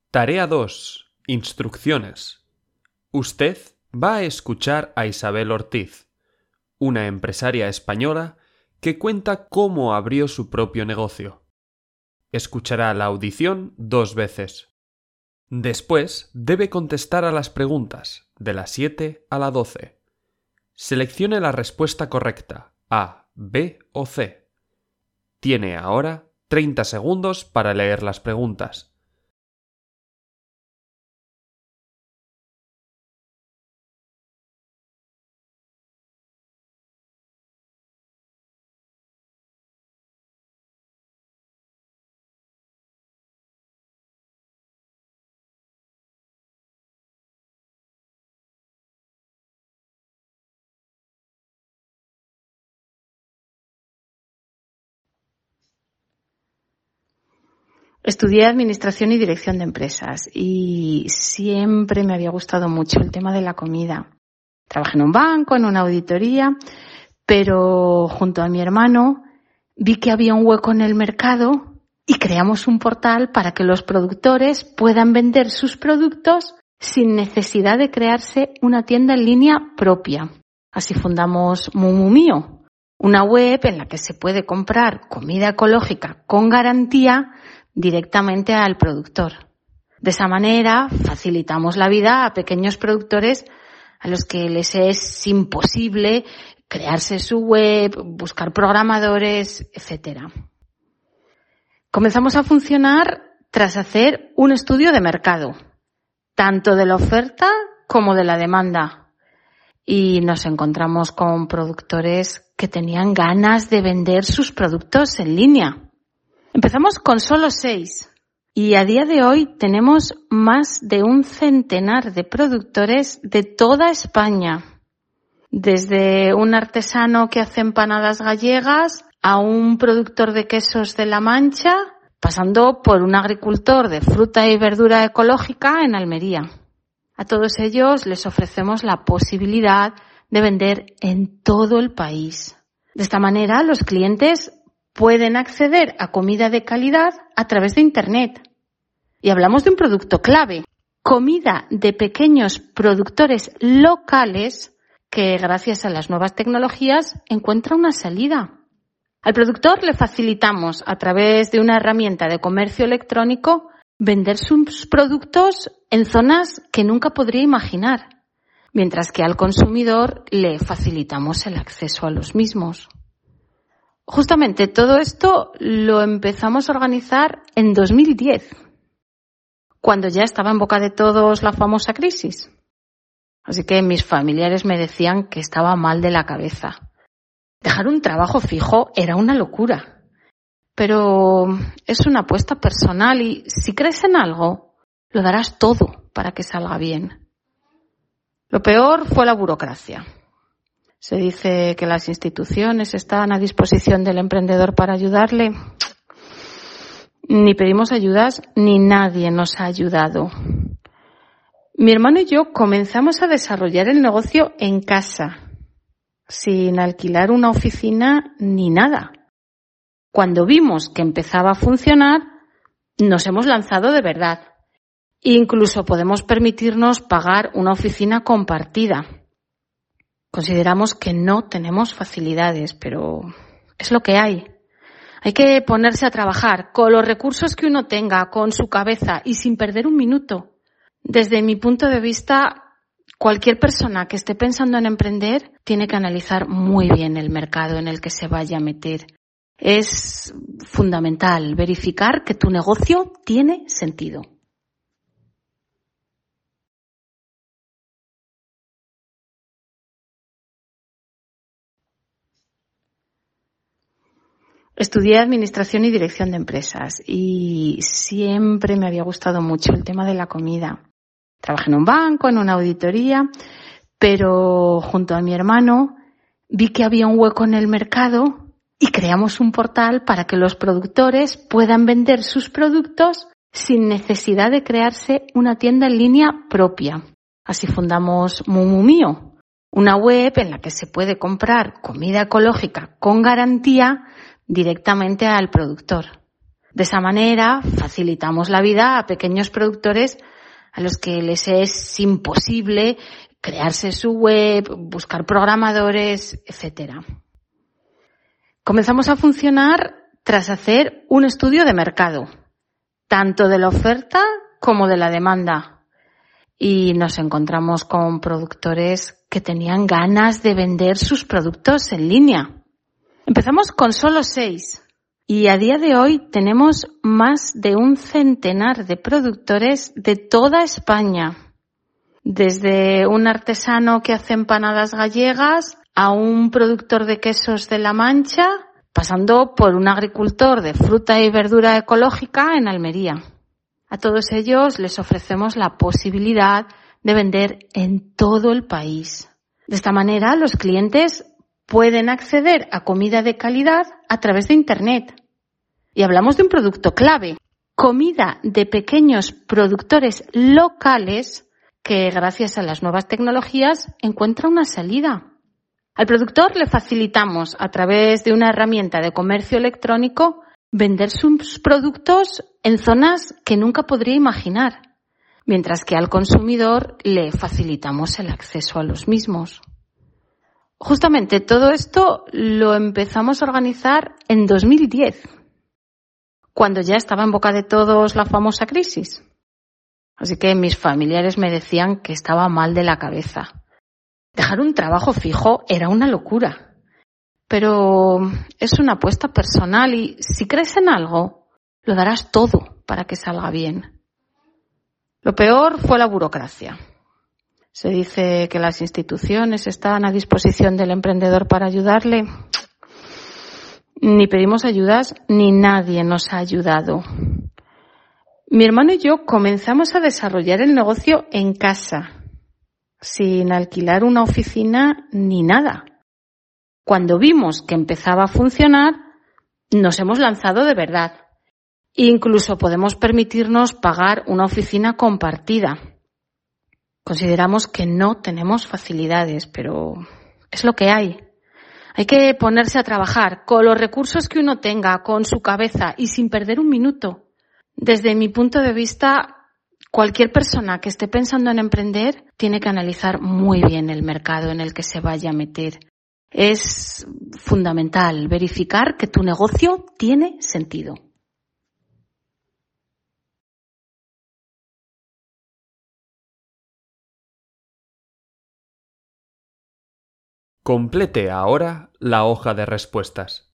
Tarea 2. Instrucciones. Usted va a escuchar a Isabel Ortiz, una empresaria española que cuenta cómo abrió su propio negocio. Escuchará la audición 2 veces. Después debe contestar a las preguntas de la 7 a la 12. Seleccione la respuesta correcta, A, B o C. Tiene ahora 30 segundos para leer las preguntas. Estudié Administración y Dirección de Empresas y siempre me había gustado mucho el tema de la comida. Trabajé en un banco, en una auditoría, pero junto a mi hermano vi que había un hueco en el mercado y creamos un portal para que los productores puedan vender sus productos sin necesidad de crearse una tienda en línea propia. Así fundamos Mumu Mío, una web en la que se puede comprar comida ecológica con garantía directamente al productor. De esa manera facilitamos la vida a pequeños productores a los que les es imposible crearse su web, buscar programadores, etc. Comenzamos a funcionar tras hacer un estudio de mercado, tanto de la oferta como de la demanda. Y nos encontramos con productores que tenían ganas de vender sus productos en línea. Empezamos con solo 6 y a día de hoy tenemos más de un centenar de productores de toda España. Desde un artesano que hace empanadas gallegas a un productor de quesos de La Mancha, pasando por un agricultor de fruta y verdura ecológica en Almería. A todos ellos les ofrecemos la posibilidad de vender en todo el país. De esta manera, los clientes pueden acceder a comida de calidad a través de Internet. Y hablamos de un producto clave, comida de pequeños productores locales que, gracias a las nuevas tecnologías, encuentra una salida. Al productor le facilitamos, a través de una herramienta de comercio electrónico, vender sus productos en zonas que nunca podría imaginar, mientras que al consumidor le facilitamos el acceso a los mismos. Justamente todo esto lo empezamos a organizar en 2010, cuando ya estaba en boca de todos la famosa crisis. Así que mis familiares me decían que estaba mal de la cabeza. Dejar un trabajo fijo era una locura, pero es una apuesta personal y si crees en algo, lo darás todo para que salga bien. Lo peor fue la burocracia. Se dice que las instituciones están a disposición del emprendedor para ayudarle. Ni pedimos ayudas, ni nadie nos ha ayudado. Mi hermano y yo comenzamos a desarrollar el negocio en casa, sin alquilar una oficina ni nada. Cuando vimos que empezaba a funcionar, nos hemos lanzado de verdad. Incluso podemos permitirnos pagar una oficina compartida. Consideramos que no tenemos facilidades, pero es lo que hay. Hay que ponerse a trabajar con los recursos que uno tenga, con su cabeza y sin perder un minuto. Desde mi punto de vista, cualquier persona que esté pensando en emprender tiene que analizar muy bien el mercado en el que se vaya a meter. Es fundamental verificar que tu negocio tiene sentido. Estudié Administración y Dirección de Empresas y siempre me había gustado mucho el tema de la comida. Trabajé en un banco, en una auditoría, pero junto a mi hermano vi que había un hueco en el mercado y creamos un portal para que los productores puedan vender sus productos sin necesidad de crearse una tienda en línea propia. Así fundamos Mumu Mío, una web en la que se puede comprar comida ecológica con garantía directamente al productor. De esa manera facilitamos la vida a pequeños productores a los que les es imposible crearse su web, buscar programadores, etc. Comenzamos a funcionar tras hacer un estudio de mercado, tanto de la oferta como de la demanda. Y nos encontramos con productores que tenían ganas de vender sus productos en línea. Empezamos con solo 6 y a día de hoy tenemos más de un centenar de productores de toda España. Desde un artesano que hace empanadas gallegas a un productor de quesos de La Mancha, pasando por un agricultor de fruta y verdura ecológica en Almería. A todos ellos les ofrecemos la posibilidad de vender en todo el país. De esta manera, los clientes pueden acceder a comida de calidad a través de Internet. Y hablamos de un producto clave, comida de pequeños productores locales que, gracias a las nuevas tecnologías, encuentra una salida. Al productor le facilitamos, a través de una herramienta de comercio electrónico, vender sus productos en zonas que nunca podría imaginar, mientras que al consumidor le facilitamos el acceso a los mismos. Justamente todo esto lo empezamos a organizar en 2010, cuando ya estaba en boca de todos la famosa crisis. Así que mis familiares me decían que estaba mal de la cabeza. Dejar un trabajo fijo era una locura. Pero es una apuesta personal y si crees en algo, lo darás todo para que salga bien. Lo peor fue la burocracia. Se dice que las instituciones están a disposición del emprendedor para ayudarle. Ni pedimos ayudas ni nadie nos ha ayudado. Mi hermano y yo comenzamos a desarrollar el negocio en casa, sin alquilar una oficina ni nada. Cuando vimos que empezaba a funcionar, nos hemos lanzado de verdad. Incluso podemos permitirnos pagar una oficina compartida. Consideramos que no tenemos facilidades, pero es lo que hay. Hay que ponerse a trabajar con los recursos que uno tenga, con su cabeza y sin perder un minuto. Desde mi punto de vista, cualquier persona que esté pensando en emprender tiene que analizar muy bien el mercado en el que se vaya a meter. Es fundamental verificar que tu negocio tiene sentido. Complete ahora la hoja de respuestas.